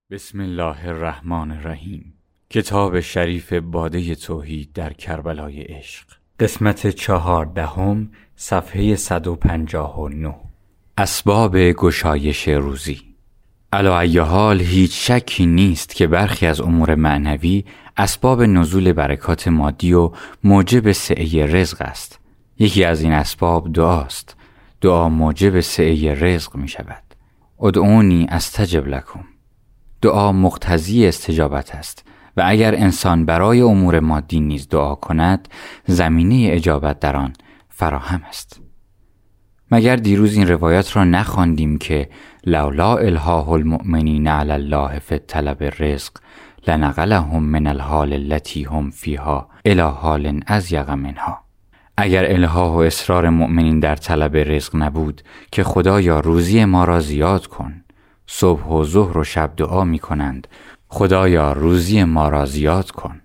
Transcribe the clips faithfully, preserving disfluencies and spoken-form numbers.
بسم الله الرحمن الرحیم. کتاب شریف باده توحید در کربلای عشق، قسمت چهاردهم، صفحه صد و پنجاه و نه. اسباب گشایش روزی. علی ای حال هیچ شکی نیست که برخی از امور معنوی اسباب نزول برکات مادی و موجب سعه رزق است. یکی از این اسباب دعاست. دعا موجب سعه رزق می شود. ادعونی استجب لکم. دعا مقتضی استجابت است و اگر انسان برای امور مادی نیز دعا کند، زمینه اجابت در آن فراهم است. مگر دیروز این روایات را نخواندیم که لولا الحاح المؤمنین علی الله فی طلب الرزق لنقلهم من الحال التي هم فیها الی حال اضیق منها. اگر الحاح و اصرار مؤمنین در طلب رزق نبود که خدایا روزی ما را زیاد کن، صبح و ظهر و شب دعا می کنند خدایا روزی ما را زیاد کن.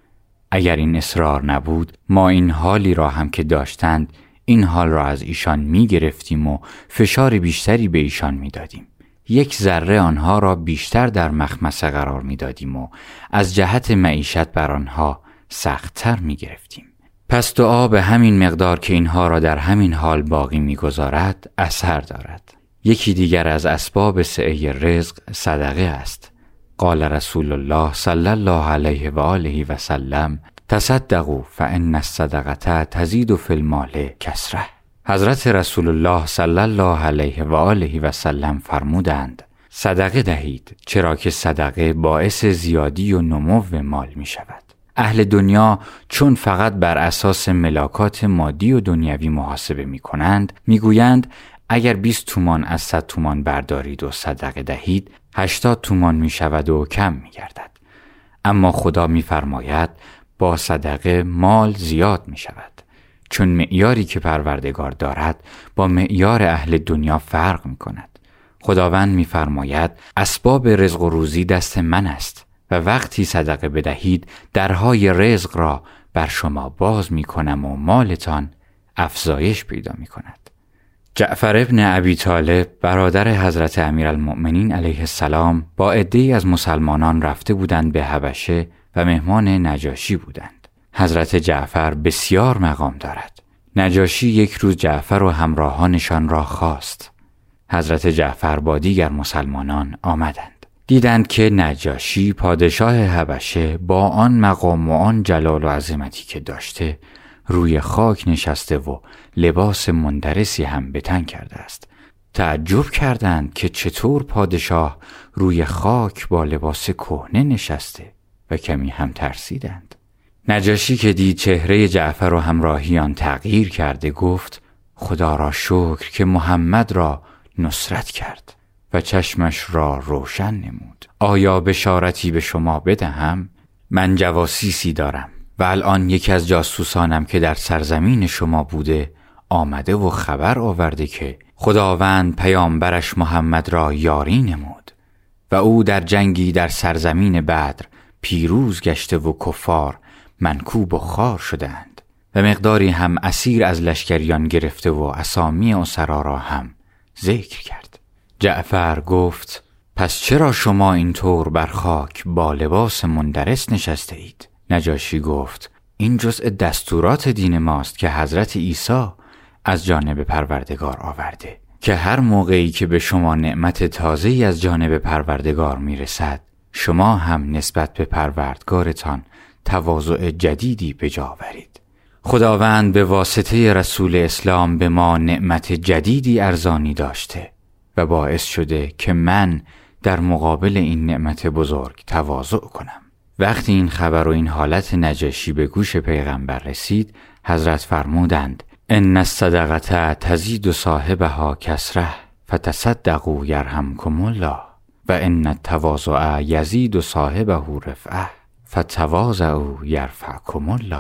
اگر این اصرار نبود، ما این حالی را هم که داشتند این حال را از ایشان می گرفتیم و فشار بیشتری به ایشان می دادیم. یک ذره آنها را بیشتر در مخمصه قرار می دادیم و از جهت معیشت بر آنها سخت‌تر می گرفتیم. پس دعا به همین مقدار که اینها را در همین حال باقی می گذارد اثر دارد. یکی دیگر از اسباب سعه رزق صدقه است. قال رسول الله صلی الله علیه و آله و سلم تصدقوا فان الصدقه تزید فی المال کثره. حضرت رسول الله صلی الله علیه و آله و سلم فرمودند صدقه دهید، چرا که صدقه باعث زیادی و نمو مال می شود. اهل دنیا چون فقط بر اساس ملاکات مادی و دنیوی محاسبه می کنند، می گویند اگر بیست تومان از صد تومان بردارید و صدقه دهید، هشتاد تومان می شود و کم می گردد. اما خدا می فرماید با صدقه مال زیاد می شود، چون معیاری که پروردگار دارد با معیار اهل دنیا فرق می کند. خداوند می فرماید اسباب رزق و روزی دست من است و وقتی صدقه بدهید درهای رزق را بر شما باز می کنم و مالتان افزایش پیدا می کند. جعفر ابن ابی طالب برادر حضرت امیرالمؤمنین علیه السلام با عده‌ای از مسلمانان رفته بودند به حبشه و مهمان نجاشی بودند. حضرت جعفر بسیار مقام دارد. نجاشی یک روز جعفر و همراهانشان را خواست. حضرت جعفر با دیگر مسلمانان آمدند. دیدند که نجاشی پادشاه حبشه با آن مقام و آن جلال و عظمتی که داشته روی خاک نشسته و لباس مندرسی هم به تن کرده است. تعجب کردند که چطور پادشاه روی خاک با لباس کهنه نشسته و کمی هم ترسیدند. نجاشی که دید چهره جعفر و همراهیان تغییر کرده گفت خدا را شکر که محمد را نصرت کرد و چشمش را روشن نمود. آیا بشارتی به شما بدهم؟ من جواسیسی دارم و الان یکی از جاسوسانم که در سرزمین شما بوده آمده و خبر آورده که خداوند پیامبرش محمد را یاری نمود و او در جنگی در سرزمین بدر پیروز گشته و کفار منکوب و خوار شدند و مقداری هم اسیر از لشکریان گرفته و اسامی اسرا را هم ذکر کرد. جعفر گفت پس چرا شما اینطور بر خاک با لباس مندرس نشسته اید؟ نجاشی گفت این جزء دستورات دین ماست که حضرت عیسی از جانب پروردگار آورده که هر موقعی که به شما نعمت تازه‌ای از جانب پروردگار میرسد، شما هم نسبت به پروردگارتان تواضع جدیدی به جا آورید. خداوند به واسطه رسول اسلام به ما نعمت جدیدی ارزانی داشته و باعث شده که من در مقابل این نعمت بزرگ تواضع کنم. وقتی این خبر و این حالت نجاشی به گوش پیغمبر رسید، حضرت فرمودند ان الصدقه تزید صاحبها کثره فتصدقوا یرحمکم الله و ان التواضع یزید صاحبه رفعه فتواضعوا یرفعکم الله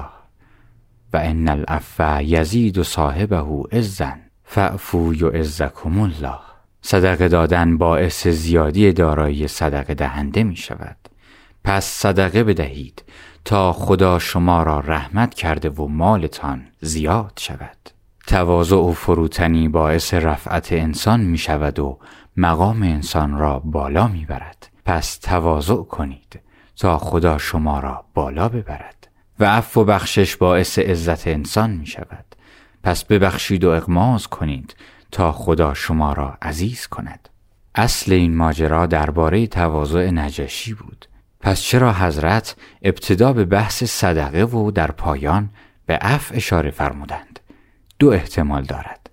و ان العفو یزید صاحبه عزا فاعفوا یعزکم الله. صدقه دادن باعث زیادی دارایی صدقه دهنده می شود. پس صدقه بدهید تا خدا شما را رحمت کرده و مالتان زیاد شود. تواضع و فروتنی باعث رفعت انسان می شود و مقام انسان را بالا می برد. پس تواضع کنید تا خدا شما را بالا ببرد و عفو و بخشش باعث عزت انسان می شود. پس ببخشید و اغماض کنید تا خدا شما را عزیز کند. اصل این ماجرا درباره تواضع نجاشی بود. پس چرا حضرت ابتدا به بحث صدقه و در پایان به عفو اشاره فرمودند؟ دو احتمال دارد.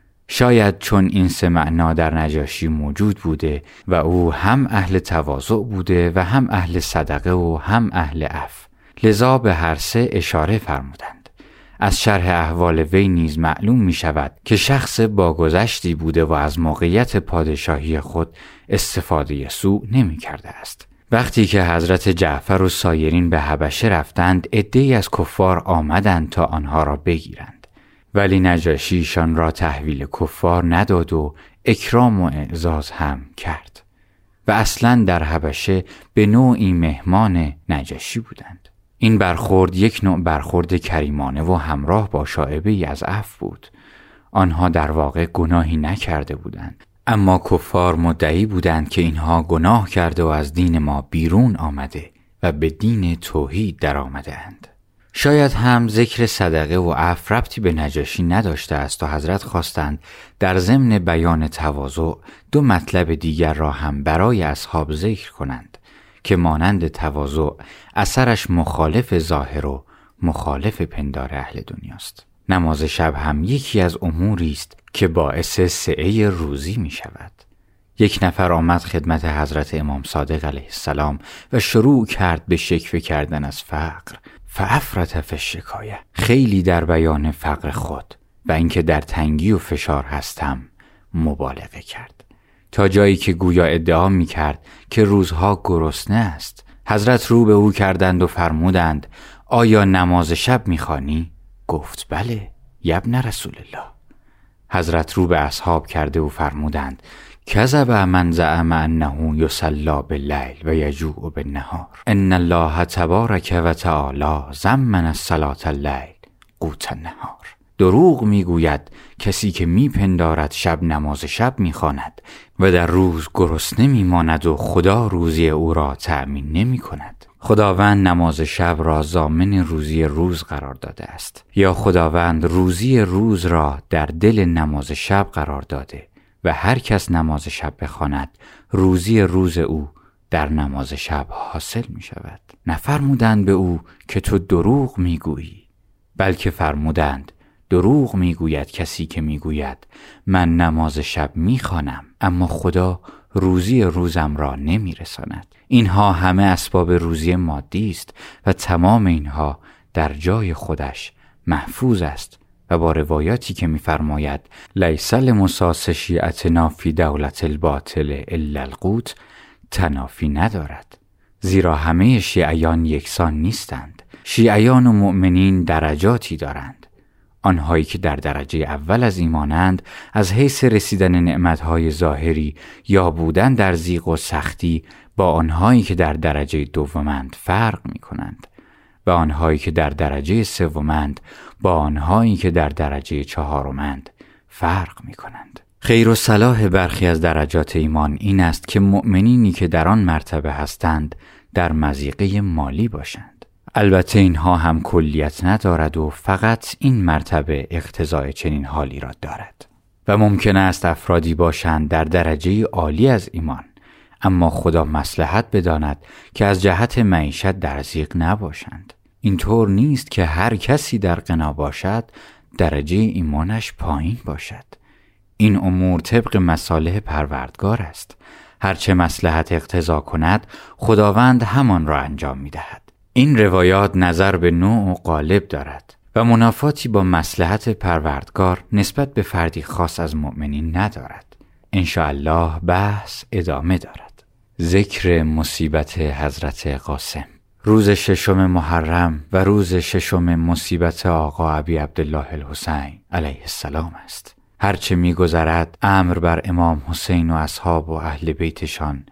شاید چون این سه معنا در نجاشی موجود بوده و او هم اهل تواضع بوده و هم اهل صدقه و هم اهل عفو، لذا به هر سه اشاره فرمودند. از شرح احوال وی نیز معلوم می شود که شخص با گذشتی بوده و از موقعیت پادشاهی خود استفاده سوء نمی کرده است. وقتی که حضرت جعفر و سایرین به حبشه رفتند، عده‌ای از کفار آمدند تا آنها را بگیرند، ولی نجاشیشان را تحویل کفار نداد و اکرام و اعزاز هم کرد و اصلاً در حبشه به نوعی مهمان نجاشی بودند. این برخورد یک نوع برخورد کریمانه و همراه با شائبه‌ای از عفو بود. آنها در واقع گناهی نکرده بودند، اما کفار مدعی بودند که اینها گناه کرده و از دین ما بیرون آمده و به دین توحید در آمده اند. شاید هم ذکر صدقه و عفو ربطی به نجاشی نداشته است و حضرت خواستند در ضمن بیان تواضع دو مطلب دیگر را هم برای اصحاب ذکر کنند که مانند تواضع اثرش مخالف ظاهر و مخالف پندار اهل دنیاست. نماز شب هم یکی از اموری است که باعث سعه روزی می شود. یک نفر آمد خدمت حضرت امام صادق علیه السلام و شروع کرد به شکوه کردن از فقر، فافرط فی الشکایه، خیلی در بیان فقر خود و اینکه در تنگی و فشار هستم مبالغه کرد، تا جایی که گویا ادعا می کرد که روزها گرسنه است. حضرت رو به او کردند و فرمودند آیا نماز شب می خوانی؟ گفت بله یبن رسول الله. حضرت رو به اصحاب کرده و فرمودند کذب من زعم انه یصلی باللیل و یجوع بالنهار، ان الله تبارک و تعالی ضمن الصلاة اللیل قوت النهار. دروغ میگوید کسی که میپندارد شب نماز شب میخواند و در روز گرسنه میماند و خدا روزی او را تأمین نمی کند. خداوند نماز شب را ضامن روزی روز قرار داده است، یا خداوند روزی روز را در دل نماز شب قرار داده و هر کس نماز شب بخواند روزی روز او در نماز شب حاصل می شود. نفرمودند به او که تو دروغ میگویی، بلکه فرمودند دروغ میگوید کسی که میگوید من نماز شب میخوانم اما خدا روزی روزم را نمیرساند. اینها همه اسباب روزی مادی است و تمام اینها در جای خودش محفوظ است و با روایاتی که میفرماید لیس لمساس شیعتنا فی دولت الباطل الا القوت تنافی ندارد، زیرا همه شیعیان یکسان نیستند. شیعیان و مؤمنین درجاتی دارند. آنهایی که در درجه اول از ایمانند از حیث رسیدن نعمتهای ظاهری یا بودن در ضیق و سختی با آنهایی که در درجه دومند فرق می کنند و آنهایی که در درجه سومند با آنهایی که در درجه چهارمند فرق می کنند. خیر و صلاح برخی از درجات ایمان این است که مؤمنینی که در آن مرتبه هستند در مضیقه مالی باشند. البته اینها هم کلیت ندارد و فقط این مرتبه اقتضای چنین حالی را دارد و ممکن است افرادی باشند در درجه عالی از ایمان اما خدا مصلحت بداند که از جهت معیشت در ضیق نباشند. اینطور نیست که هر کسی در غنا باشد درجه ایمانش پایین باشد. این امور طبق مصالح پروردگار است. هرچه مصلحت اقتضا کند خداوند همان را انجام می دهد. این روایات نظر به نوع و قالب دارد و منافاتی با مصلحت پروردگار نسبت به فردی خاص از مؤمنین ندارد. انشاءالله بحث ادامه دارد. ذکر مصیبت حضرت قاسم. روز ششم محرم و روز ششم مصیبت آقا ابی عبدالله الحسین علیه السلام است. هرچه می گذرد امر بر امام حسین و اصحاب و اهل بیتشان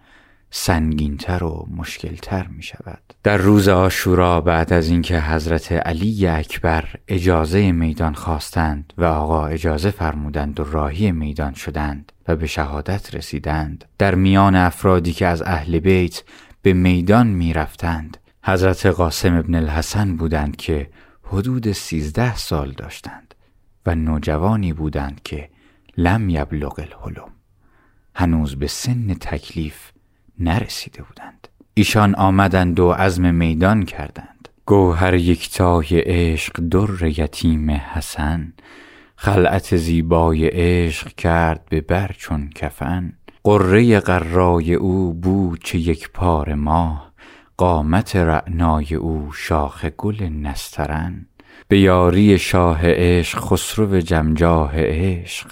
سنگین‌تر و مشکل‌تر می شود. در روز عاشورا بعد از اینکه حضرت علی اکبر اجازه میدان خواستند و آقا اجازه فرمودند و راهی میدان شدند و به شهادت رسیدند، در میان افرادی که از اهل بیت به میدان می رفتند حضرت قاسم ابن الحسن بودند که حدود سیزده سال داشتند و نوجوانی بودند که لم یبلغ الحلم، هنوز به سن تکلیف نرسیده بودند. ایشان آمدند و عزم میدان کردند. گوهر یکتای عشق در یتیم حسن، خلعت زیبای عشق کرد به بر چون کفن. قره قرای او بود چه یک پار ماه، قامت رعنای او شاخ گل نسترن. به یاری شاه عشق خسرو جمجاه عشق،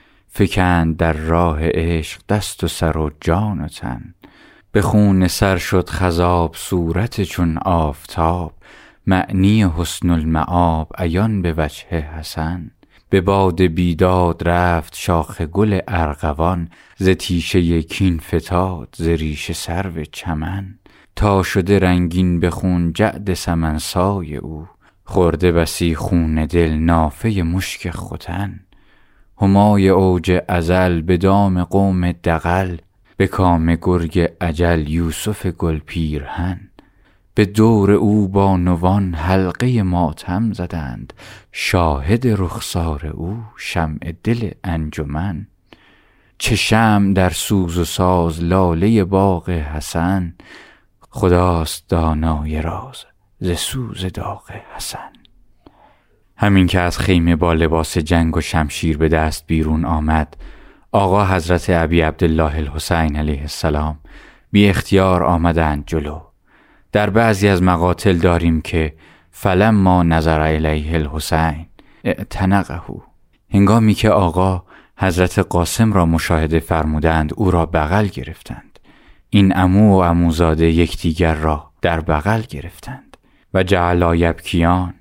فکند در راه عشق دست و سر و جان و تن. به خون سر شد خضاب صورت چون آفتاب، معنی حسن المآب عیان به وجه حسن. به باد بیداد رفت شاخ گل ارغوان، ز تیشه کین فتاد ز ریشه سرو چمن. تا شده رنگین به خون جعد سمنسای او، خورده بسی خون دل نافه مشک ختن. همای اوج ازل به دام قوم دغل، به کام گرگ اجل یوسف گل پیرهن. به دور او بانوان حلقه ماتم زدند، شاهد رخسار او شمع دل انجمن. چه شمع در سوز و ساز لاله باغ حسن، خداست دانای راز ز سوز داغ حسن. همین که از خیمه با لباس جنگ و شمشیر به دست بیرون آمد، آقا حضرت ابی عبدالله الحسین علیه السلام بی اختیار آمدند جلو. در بعضی از مقاتل داریم که فلما نظر الیه الحسین اعتنقه، هنگامی که آقا حضرت قاسم را مشاهده فرمودند او را بغل گرفتند. این عمو و عموزاده یکدیگر را در بغل گرفتند و جعلا یبکیان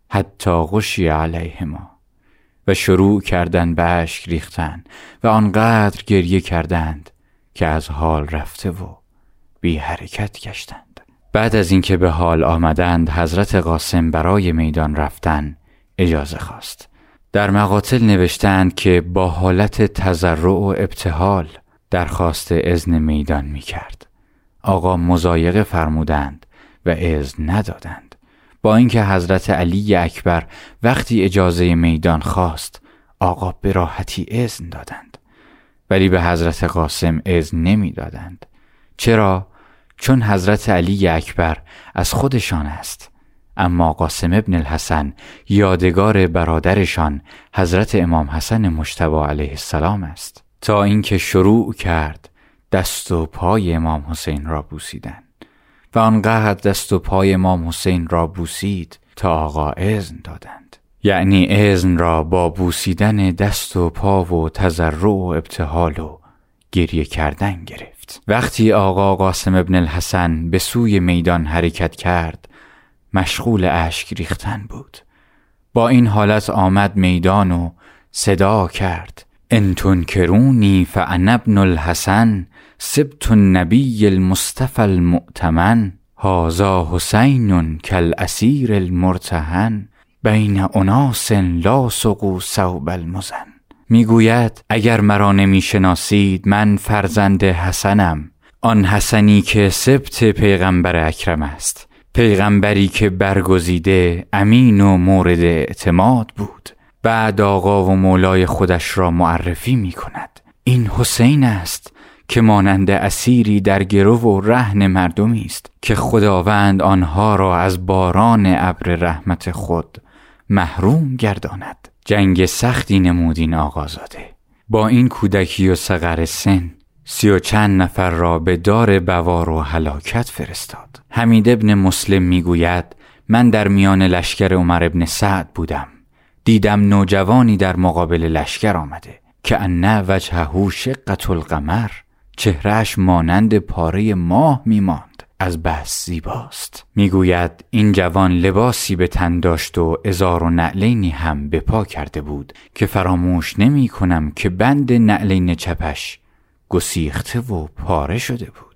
حتی غشی علیهما، و شروع کردند به اشک ریختن و آنقدر گریه کردند که از حال رفته و بی حرکت گشتند. بعد از اینکه به حال آمدند حضرت قاسم برای میدان رفتن اجازه خواست. در مقاتل نوشتند که با حالت تضرع و ابتهال درخواست اذن میدان می کرد. آقا مضایقه فرمودند و اذن ندادند. با اینکه حضرت علی اکبر وقتی اجازه میدان خواست آقا به راحتی اذن دادند، ولی به حضرت قاسم اذن نمی دادند. چرا؟ چون حضرت علی اکبر از خودشان است، اما قاسم ابن الحسن یادگار برادرشان حضرت امام حسن مجتبی علیه السلام است. تا اینکه شروع کرد دست و پای امام حسین را بوسیدن و آنقدر دست و پای امام حسین را بوسید تا آقا اذن دادند. یعنی اذن را با بوسیدن دست و پا و تضرع و ابتهال و گریه کردن گرفت. وقتی آقا قاسم ابن الحسن به سوی میدان حرکت کرد مشغول اشک ریختن بود. با این حالت آمد میدان و صدا کرد: ان تنکرونی فانا ابن الحسن، سبت النبی المصطفى المؤتمن، هذا حسین کالاسیر المرتهن، بین اناس لا سقوا ثوب المزن. میگوید اگر مرا نمی شناسید من فرزند حسنم، آن حسنی که سبت پیغمبر اکرم است، پیغمبری که برگزیده امین و مورد اعتماد بود. بعد آقا و مولای خودش را معرفی می کند: این حسین است که مانند اسیری در گرو و رهن مردمی است که خداوند آنها را از باران ابر رحمت خود محروم گرداند. جنگ سختی نمود این آقازاده. با این کودکی و صغر سن سی و چند نفر را به دار بوار و هلاکت فرستاد. حمید ابن مسلم میگوید من در میان لشکر عمر ابن سعد بودم. دیدم نوجوانی در مقابل لشکر آمده که ان وجهه شقة القمر، چهرهش مانند پاره ماه میماند، از بس زیباست. میگوید این جوان لباسی به تن داشت و ازار و نعلینی هم به پا کرده بود که فراموش نمی کنم که بند نعلین چپش گسیخته و پاره شده بود.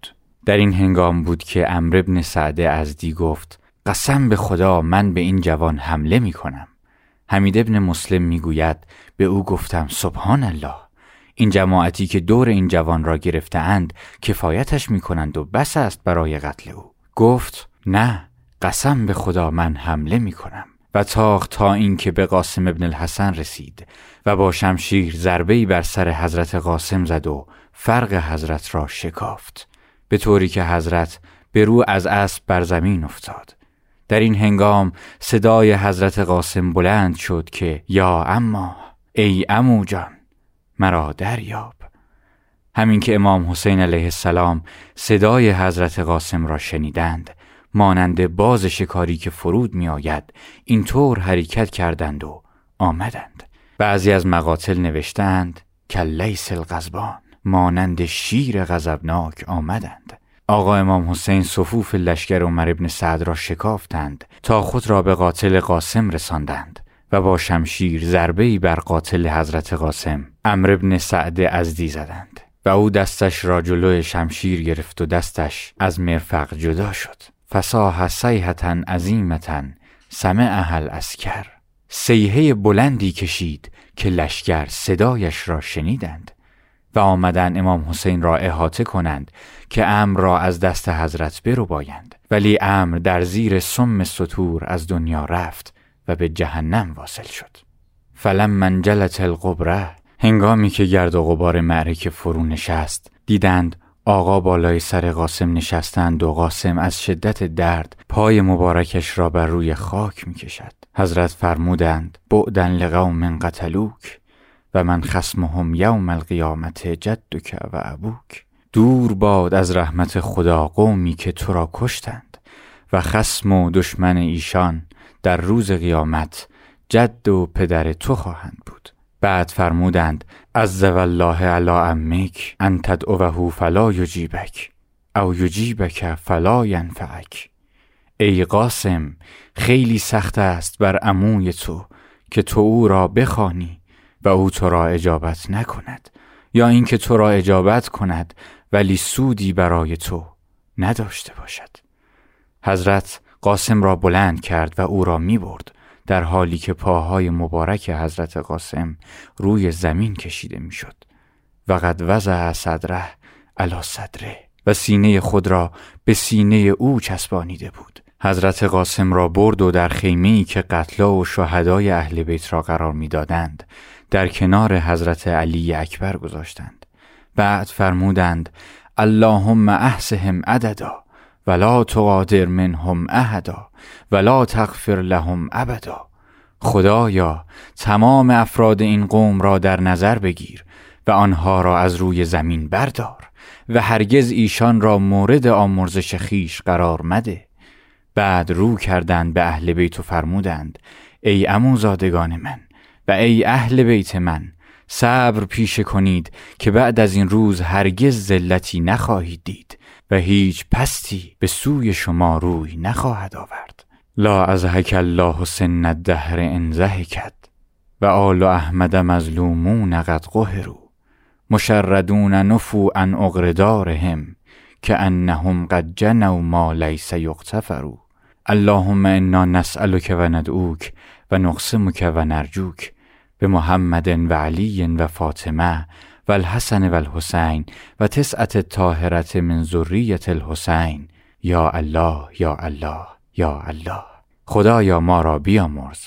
در این هنگام بود که عمرو بن سعد ازدی گفت قسم به خدا من به این جوان حمله می کنم. حمید بن مسلم می گوید به او گفتم سبحان الله، این جماعتی که دور این جوان را گرفته اند کفایتش می کنند و بس است برای قتل او. گفت نه، قسم به خدا من حمله می کنم و تاخت تا این که به قاسم ابن الحسن رسید و با شمشیر ضربه‌ای بر سر حضرت قاسم زد و فرق حضرت را شکافت، به طوری که حضرت به رو از اسب بر زمین افتاد. در این هنگام صدای حضرت قاسم بلند شد که یا اما، ای عمو جان، مرا دریاب. همین که امام حسین علیه السلام صدای حضرت قاسم را شنیدند، مانند باز شکاری که فرود می آید اینطور حرکت کردند و آمدند. بعضی از مقاتل نوشتند کلیس الغضبان، مانند شیر غضبناک آمدند. آقا امام حسین صفوف لشکر عمر ابن سعد را شکافتند تا خود را به قاتل قاسم رساندند و با شمشیر ضربه‌ای بر قاتل حضرت قاسم عمرو بن سعد ازدی زدند و او دستش را جلوی شمشیر گرفت و دستش از مرفق جدا شد. فصاح صیحة عظیمة سمعها العسکر، صیحه بلندی کشید که لشکر صدایش را شنیدند و آمدن امام حسین را احاطه کنند که امر را از دست حضرت بربایند، ولی امر در زیر سم ستور از دنیا رفت و به جهنم واصل شد. فلما انجلت الغبره، هنگامی که گرد و غبار معرکه فرو نشست، دیدند آقا بالای سر قاسم نشستند و قاسم از شدت درد پای مبارکش را بر روی خاک می کشد. حضرت فرمودند بعدن لقوم قتلوک و من خصمهم یوم القیامت جدک و ابوک. دور باد از رحمت خدا قومی که تو را کشتند و خصم و دشمن ایشان در روز قیامت جد و پدر تو خواهند بود. بعد فرمودند عز والله علی عمک ان تدعوه فلا یجیبک او یجیبک فلا ینفعک. ای قاسم، خیلی سخت است بر عموی تو که تو او را بخوانی و او تو را اجابت نکند، یا اینکه تو را اجابت کند ولی سودی برای تو نداشته باشد. حضرت قاسم را بلند کرد و او را می برد، در حالی که پاهای مبارک حضرت قاسم روی زمین کشیده می شد. و قد وضع صدره علی صدره، و سینه خود را به سینه او چسبانیده بود. حضرت قاسم را برد و در خیمه‌ای که قتلا و شهدای اهل بیت را قرار می دادند در کنار حضرت علی اکبر گذاشتند. بعد فرمودند اللهم احصهم عددا ولا تغادر منهم احدا ولا تغفر لهم ابدا. خدایا تمام افراد این قوم را در نظر بگیر و آنها را از روی زمین بردار و هرگز ایشان را مورد آمرزش خیش قرار مده. بعد رو کردند به اهل بیت و فرمودند ای عموزادگان من و ای اهل بیت من، صبر پیشه کنید که بعد از این روز هرگز ذلتی نخواهید دید و هیچ پستی به سوی شما روی نخواهد آورد. لا ازهک الله سن الدهر ان ضحکت و آل احمد مظلومون قد قهروا مشردون نفوا عن اغردارهم کأنهم قد جنوا ما لیس یغتفر. اللهم انا نسألک و ندعوک و نقسمک و نرجوک به محمد و علی و فاطمه و الحسن و الحسین و تسعت الطاهرة من ذریة الحسین. یا الله یا الله یا الله. خدایا ما را بیامرز.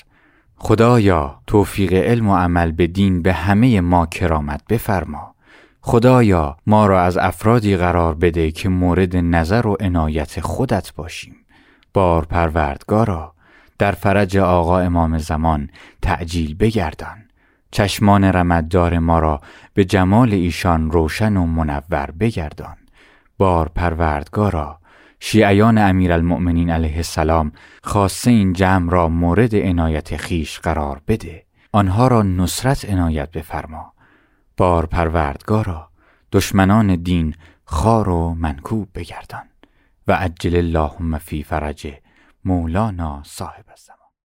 خدایا توفیق علم و عمل به دین به همه ما کرامت بفرما. خدایا ما را از افرادی قرار بده که مورد نظر و عنایت خودت باشیم. بار پروردگارا در فرج آقا امام زمان تعجیل بگردان. چشمان رمددار ما را به جمال ایشان روشن و منور بگردان. بار پروردگارا شیعیان امیرالمؤمنین علیه السلام خاصه این جمع را مورد عنایت خیش قرار بده. آنها را نصرت عنایت بفرما. بار پروردگارا دشمنان دین خار و منکوب بگردان. و عجل اللهم فی فرج مولانا صاحب الزمان.